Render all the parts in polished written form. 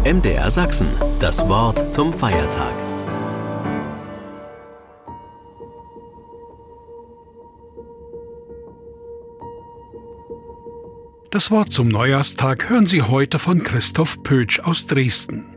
MDR Sachsen, das Wort zum Feiertag. Das Wort zum Neujahrstag hören Sie heute von Christoph Pötsch aus Dresden.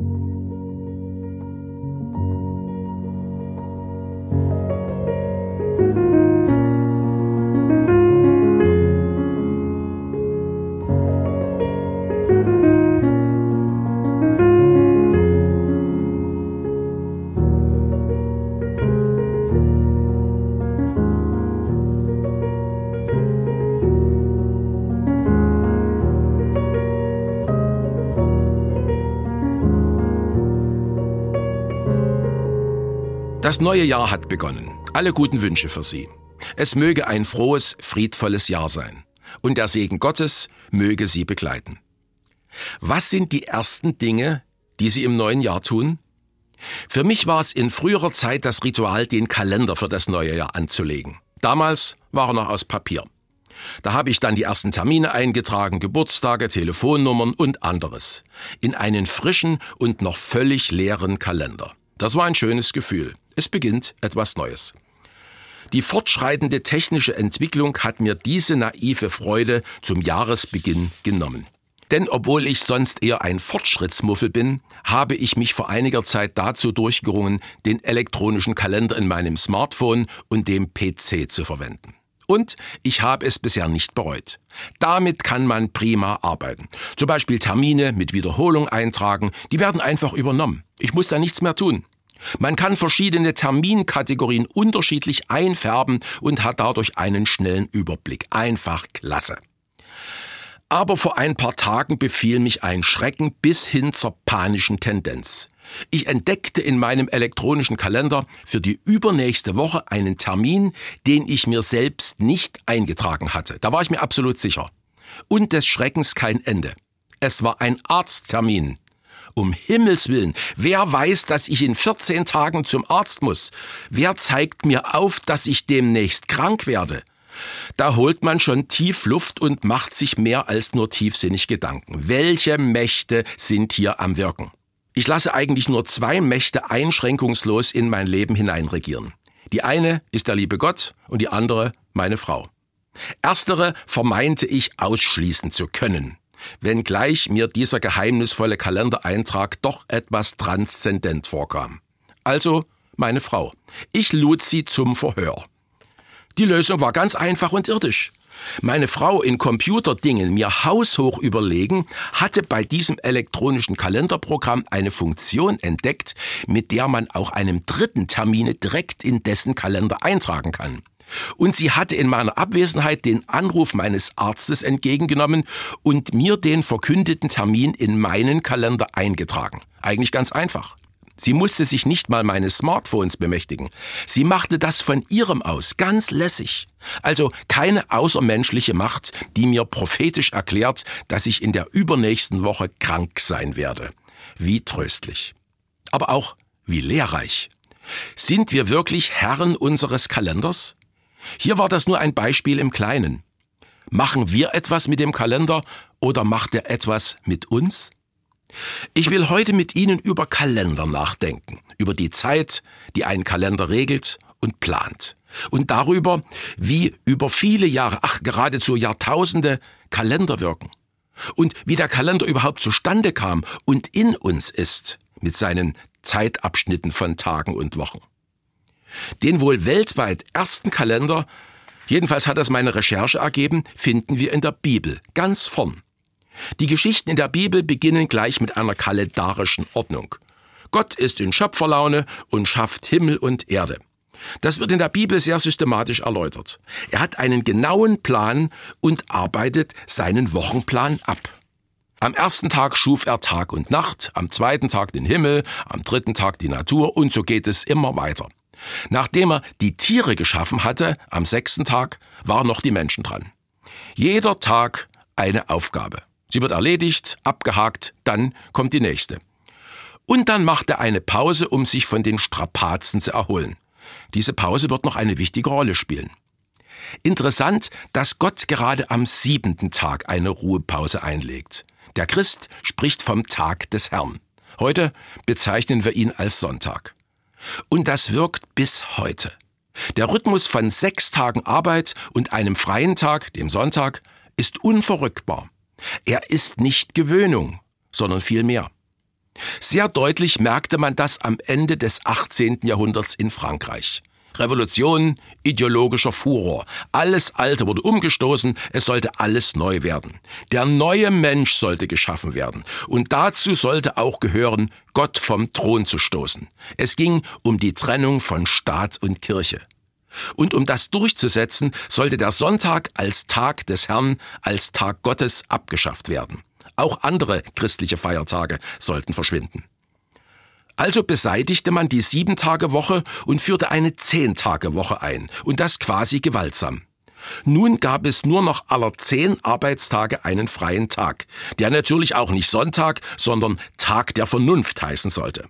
Das neue Jahr hat begonnen. Alle guten Wünsche für Sie. Es möge ein frohes, friedvolles Jahr sein. Und der Segen Gottes möge Sie begleiten. Was sind die ersten Dinge, die Sie im neuen Jahr tun? Für mich war es in früherer Zeit das Ritual, den Kalender für das neue Jahr anzulegen. Damals war er noch aus Papier. Da habe ich dann die ersten Termine eingetragen, Geburtstage, Telefonnummern und anderes. In einen frischen und noch völlig leeren Kalender. Das war ein schönes Gefühl. Es beginnt etwas Neues. Die fortschreitende technische Entwicklung hat mir diese naive Freude zum Jahresbeginn genommen. Denn obwohl ich sonst eher ein Fortschrittsmuffel bin, habe ich mich vor einiger Zeit dazu durchgerungen, den elektronischen Kalender in meinem Smartphone und dem PC zu verwenden. Und ich habe es bisher nicht bereut. Damit kann man prima arbeiten. Zum Beispiel Termine mit Wiederholung eintragen, die werden einfach übernommen. Ich muss da nichts mehr tun. Man kann verschiedene Terminkategorien unterschiedlich einfärben und hat dadurch einen schnellen Überblick. Einfach klasse. Aber vor ein paar Tagen befiel mich ein Schrecken bis hin zur panischen Tendenz. Ich entdeckte in meinem elektronischen Kalender für die übernächste Woche einen Termin, den ich mir selbst nicht eingetragen hatte. Da war ich mir absolut sicher. Und des Schreckens kein Ende. Es war ein Arzttermin. Um Himmels Willen, wer weiß, dass ich in 14 Tagen zum Arzt muss? Wer zeigt mir auf, dass ich demnächst krank werde? Da holt man schon tief Luft und macht sich mehr als nur tiefsinnig Gedanken. Welche Mächte sind hier am Wirken? Ich lasse eigentlich nur 2 Mächte einschränkungslos in mein Leben hineinregieren. Die eine ist der liebe Gott und die andere meine Frau. Erstere vermeinte ich ausschließen zu können. Wenngleich mir dieser geheimnisvolle Kalendereintrag doch etwas transzendent vorkam. Also meine Frau. Ich lud sie zum Verhör. Die Lösung war ganz einfach und irdisch. Meine Frau, in Computerdingen mir haushoch überlegen, hatte bei diesem elektronischen Kalenderprogramm eine Funktion entdeckt, mit der man auch einem dritten Termine direkt in dessen Kalender eintragen kann. Und sie hatte in meiner Abwesenheit den Anruf meines Arztes entgegengenommen und mir den verkündeten Termin in meinen Kalender eingetragen. Eigentlich ganz einfach. Sie musste sich nicht mal meines Smartphones bemächtigen. Sie machte das von ihrem aus, ganz lässig. Also keine außermenschliche Macht, die mir prophetisch erklärt, dass ich in der übernächsten Woche krank sein werde. Wie tröstlich. Aber auch wie lehrreich. Sind wir wirklich Herren unseres Kalenders? Hier war das nur ein Beispiel im Kleinen. Machen wir etwas mit dem Kalender oder macht er etwas mit uns? Ich will heute mit Ihnen über Kalender nachdenken, über die Zeit, die ein Kalender regelt und plant. Und darüber, wie über viele Jahre, geradezu Jahrtausende, Kalender wirken. Und wie der Kalender überhaupt zustande kam und in uns ist, mit seinen Zeitabschnitten von Tagen und Wochen. Den wohl weltweit ersten Kalender, jedenfalls hat das meine Recherche ergeben, finden wir in der Bibel, ganz vorn. Die Geschichten in der Bibel beginnen gleich mit einer kalendarischen Ordnung. Gott ist in Schöpferlaune und schafft Himmel und Erde. Das wird in der Bibel sehr systematisch erläutert. Er hat einen genauen Plan und arbeitet seinen Wochenplan ab. Am ersten Tag schuf er Tag und Nacht, am zweiten Tag den Himmel, am dritten Tag die Natur und so geht es immer weiter. Nachdem er die Tiere geschaffen hatte, am 6. Tag, waren noch die Menschen dran. Jeder Tag eine Aufgabe. Sie wird erledigt, abgehakt, dann kommt die nächste. Und dann macht er eine Pause, um sich von den Strapazen zu erholen. Diese Pause wird noch eine wichtige Rolle spielen. Interessant, dass Gott gerade am 7. Tag eine Ruhepause einlegt. Der Christ spricht vom Tag des Herrn. Heute bezeichnen wir ihn als Sonntag. Und das wirkt bis heute. Der Rhythmus von 6 Tagen Arbeit und einem freien Tag, dem Sonntag, ist unverrückbar. Er ist nicht Gewöhnung, sondern viel mehr. Sehr deutlich merkte man das am Ende des 18. Jahrhunderts in Frankreich. Revolution, ideologischer Furor. Alles Alte wurde umgestoßen, es sollte alles neu werden. Der neue Mensch sollte geschaffen werden. Und dazu sollte auch gehören, Gott vom Thron zu stoßen. Es ging um die Trennung von Staat und Kirche. Und um das durchzusetzen, sollte der Sonntag als Tag des Herrn, als Tag Gottes abgeschafft werden. Auch andere christliche Feiertage sollten verschwinden. Also beseitigte man die 7-Tage-Woche und führte eine 10-Tage-Woche ein. Und das quasi gewaltsam. Nun gab es nur noch aller 10 Arbeitstage einen freien Tag, der natürlich auch nicht Sonntag, sondern Tag der Vernunft heißen sollte.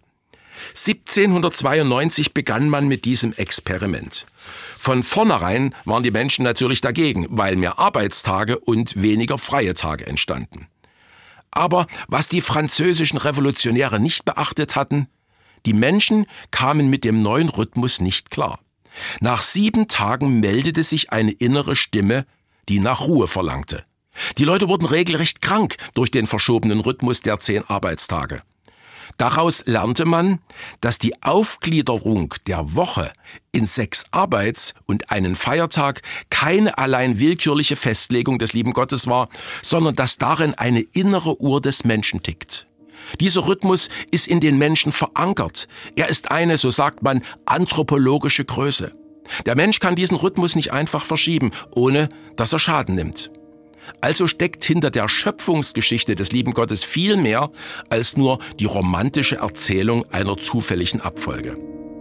1792 begann man mit diesem Experiment. Von vornherein waren die Menschen natürlich dagegen, weil mehr Arbeitstage und weniger freie Tage entstanden. Aber was die französischen Revolutionäre nicht beachtet hatten, die Menschen kamen mit dem neuen Rhythmus nicht klar. Nach 7 Tagen meldete sich eine innere Stimme, die nach Ruhe verlangte. Die Leute wurden regelrecht krank durch den verschobenen Rhythmus der 10 Arbeitstage. Daraus lernte man, dass die Aufgliederung der Woche in 6 Arbeits- und einen Feiertag keine allein willkürliche Festlegung des lieben Gottes war, sondern dass darin eine innere Uhr des Menschen tickt. Dieser Rhythmus ist in den Menschen verankert. Er ist eine, so sagt man, anthropologische Größe. Der Mensch kann diesen Rhythmus nicht einfach verschieben, ohne dass er Schaden nimmt. Also steckt hinter der Schöpfungsgeschichte des lieben Gottes viel mehr als nur die romantische Erzählung einer zufälligen Abfolge.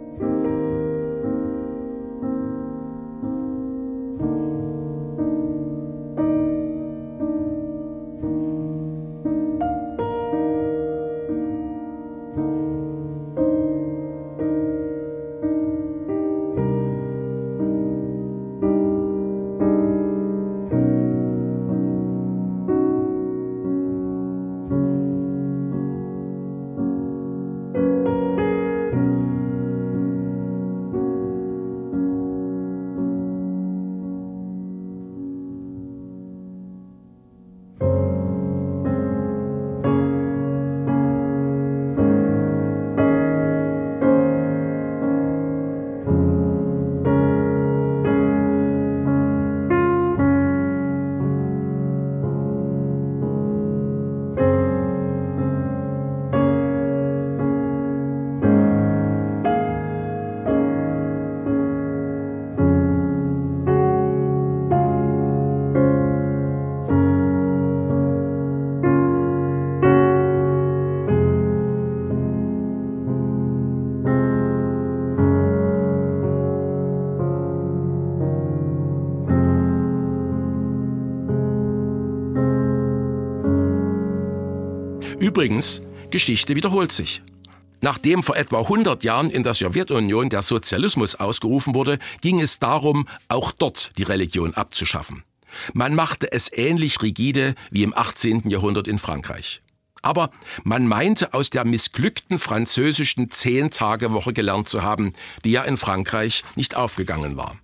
Übrigens, Geschichte wiederholt sich. Nachdem vor etwa 100 Jahren in der Sowjetunion der Sozialismus ausgerufen wurde, ging es darum, auch dort die Religion abzuschaffen. Man machte es ähnlich rigide wie im 18. Jahrhundert in Frankreich. Aber man meinte aus der missglückten französischen 10-Tage-Woche gelernt zu haben, die ja in Frankreich nicht aufgegangen war.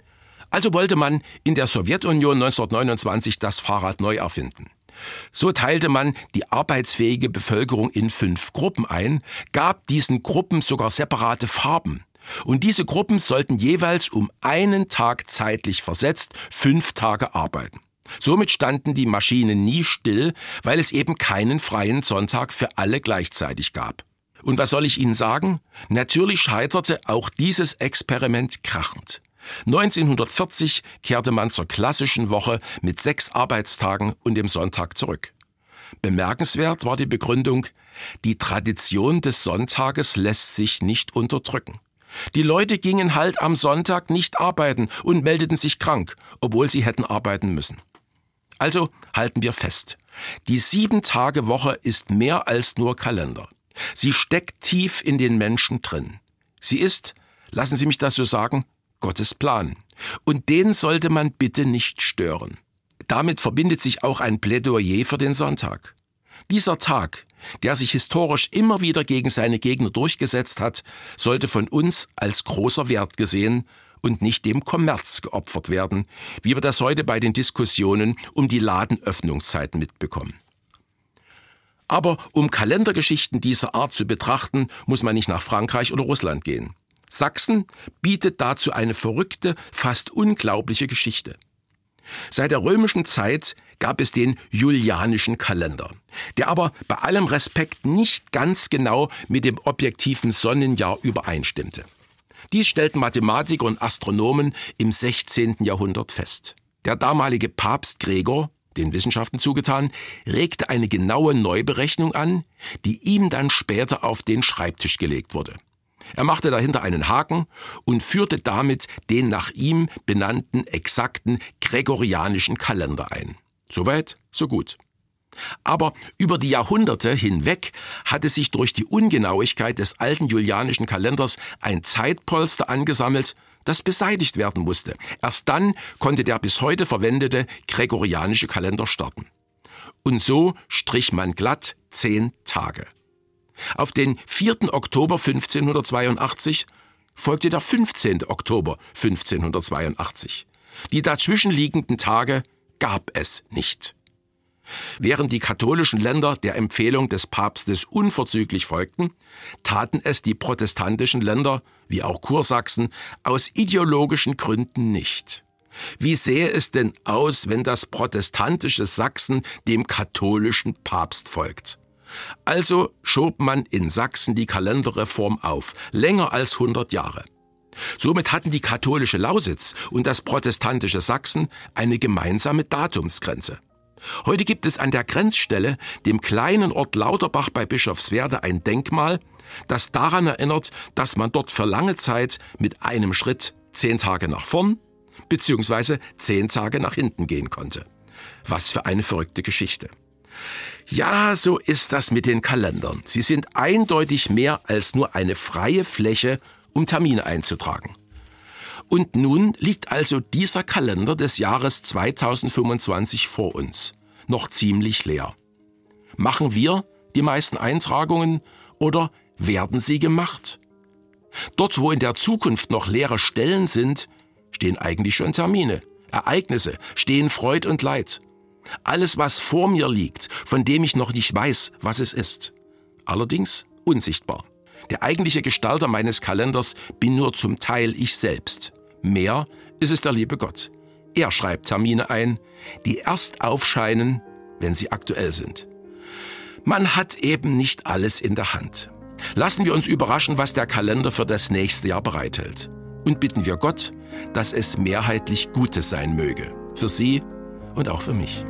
Also wollte man in der Sowjetunion 1929 das Fahrrad neu erfinden. So teilte man die arbeitsfähige Bevölkerung in 5 Gruppen ein, gab diesen Gruppen sogar separate Farben. Und diese Gruppen sollten jeweils um einen Tag zeitlich versetzt 5 Tage arbeiten. Somit standen die Maschinen nie still, weil es eben keinen freien Sonntag für alle gleichzeitig gab. Und was soll ich Ihnen sagen? Natürlich scheiterte auch dieses Experiment krachend. 1940 kehrte man zur klassischen Woche mit 6 Arbeitstagen und dem Sonntag zurück. Bemerkenswert war die Begründung, die Tradition des Sonntages lässt sich nicht unterdrücken. Die Leute gingen halt am Sonntag nicht arbeiten und meldeten sich krank, obwohl sie hätten arbeiten müssen. Also halten wir fest, die 7-Tage-Woche ist mehr als nur Kalender. Sie steckt tief in den Menschen drin. Sie ist, lassen Sie mich das so sagen, Gottes Plan. Und den sollte man bitte nicht stören. Damit verbindet sich auch ein Plädoyer für den Sonntag. Dieser Tag, der sich historisch immer wieder gegen seine Gegner durchgesetzt hat, sollte von uns als großer Wert gesehen und nicht dem Kommerz geopfert werden, wie wir das heute bei den Diskussionen um die Ladenöffnungszeiten mitbekommen. Aber um Kalendergeschichten dieser Art zu betrachten, muss man nicht nach Frankreich oder Russland gehen. Sachsen bietet dazu eine verrückte, fast unglaubliche Geschichte. Seit der römischen Zeit gab es den julianischen Kalender, der aber bei allem Respekt nicht ganz genau mit dem objektiven Sonnenjahr übereinstimmte. Dies stellten Mathematiker und Astronomen im 16. Jahrhundert fest. Der damalige Papst Gregor, den Wissenschaften zugetan, regte eine genaue Neuberechnung an, die ihm dann später auf den Schreibtisch gelegt wurde. Er machte dahinter einen Haken und führte damit den nach ihm benannten exakten gregorianischen Kalender ein. Soweit, so gut. Aber über die Jahrhunderte hinweg hatte sich durch die Ungenauigkeit des alten julianischen Kalenders ein Zeitpolster angesammelt, das beseitigt werden musste. Erst dann konnte der bis heute verwendete gregorianische Kalender starten. Und so strich man glatt 10 Tage. Auf den 4. Oktober 1582 folgte der 15. Oktober 1582. Die dazwischenliegenden Tage gab es nicht. Während die katholischen Länder der Empfehlung des Papstes unverzüglich folgten, taten es die protestantischen Länder, wie auch Kursachsen, aus ideologischen Gründen nicht. Wie sähe es denn aus, wenn das protestantische Sachsen dem katholischen Papst folgt? Also schob man in Sachsen die Kalenderreform auf, länger als 100 Jahre. Somit hatten die katholische Lausitz und das protestantische Sachsen eine gemeinsame Datumsgrenze. Heute gibt es an der Grenzstelle, dem kleinen Ort Lauterbach bei Bischofswerda, ein Denkmal, das daran erinnert, dass man dort für lange Zeit mit einem Schritt 10 Tage nach vorn bzw. 10 Tage nach hinten gehen konnte. Was für eine verrückte Geschichte. Ja, so ist das mit den Kalendern. Sie sind eindeutig mehr als nur eine freie Fläche, um Termine einzutragen. Und nun liegt also dieser Kalender des Jahres 2025 vor uns, noch ziemlich leer. Machen wir die meisten Eintragungen oder werden sie gemacht? Dort, wo in der Zukunft noch leere Stellen sind, stehen eigentlich schon Termine, Ereignisse, stehen Freud und Leid. Alles, was vor mir liegt, von dem ich noch nicht weiß, was es ist. Allerdings unsichtbar. Der eigentliche Gestalter meines Kalenders bin nur zum Teil ich selbst. Mehr ist es der liebe Gott. Er schreibt Termine ein, die erst aufscheinen, wenn sie aktuell sind. Man hat eben nicht alles in der Hand. Lassen wir uns überraschen, was der Kalender für das nächste Jahr bereithält. Und bitten wir Gott, dass es mehrheitlich Gutes sein möge. Für Sie und auch für mich.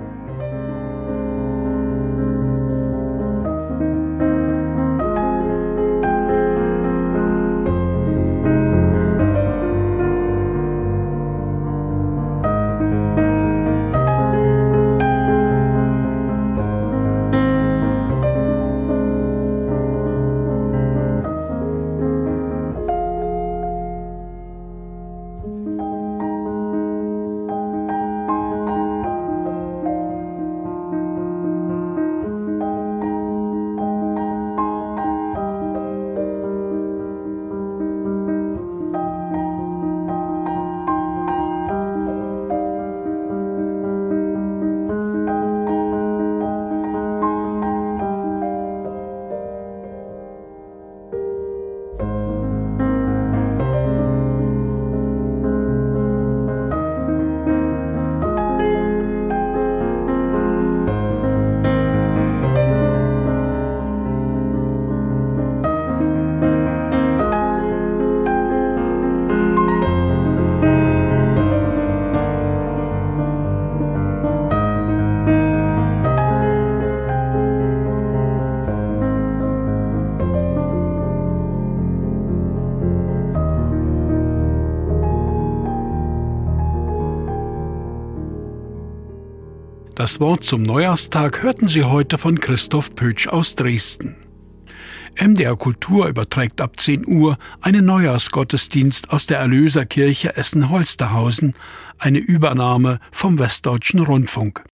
Das Wort zum Neujahrstag hörten Sie heute von Christoph Pötsch aus Dresden. MDR Kultur überträgt ab 10 Uhr einen Neujahrsgottesdienst aus der Erlöserkirche Essen-Holsterhausen, eine Übernahme vom Westdeutschen Rundfunk.